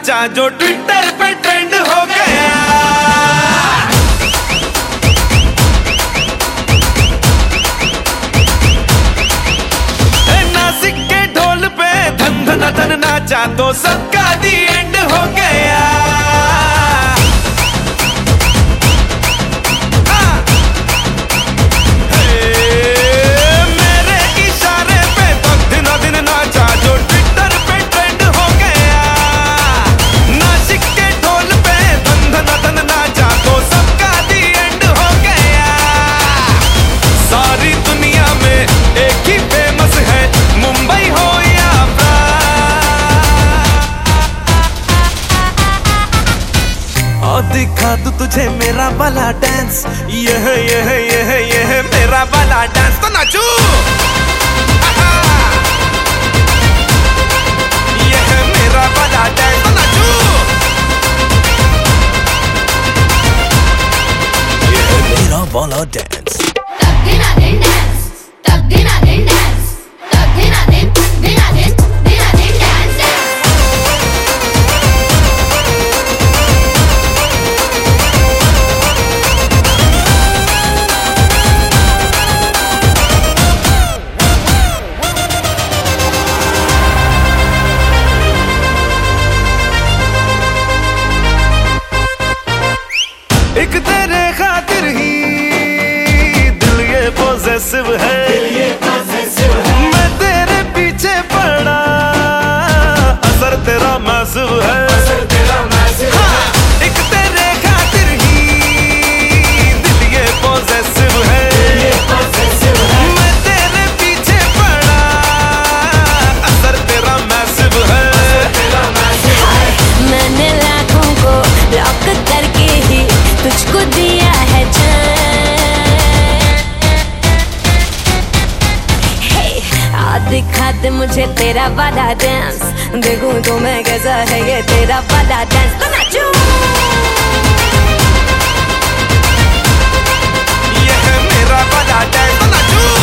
नाचा जो ट्विटर पे ट्रेंड हो गया। नासिक के ढोल पे धन धन धन नाचा तो सबका दी एंड हो गया। दिखा दूं तुझे मेरा वाला डांस, ये मेरा वाला डांस तो नाचू। ये मेरा वाला डांस तो नाचू। ये मेरा वाला डांस। तक दिना दिन डांस, तक दिना दिन डांस, तक दिना दिन दिना दिन दिना दिन डांस। एक तेरे खातिर ही दिल ये पॉसेसिव है, मैं तेरे पीछे पड़ा असर तेरा मैसिव है। हाँ, एक तेरे खातिर ही दिल ये पॉसेसिव है, मैं तेरे पीछे पड़ा असर तेरा मैसिव है। मैंने लाखों को लॉक करके ही तुझको दिया है जान। आ दिखा दे मुझे तेरा वाला डांस, देखूं तो मैं कैसा है ये तेरा वाला डांस तो नाचूं। ये है मेरा वाला डांस तो नाचू।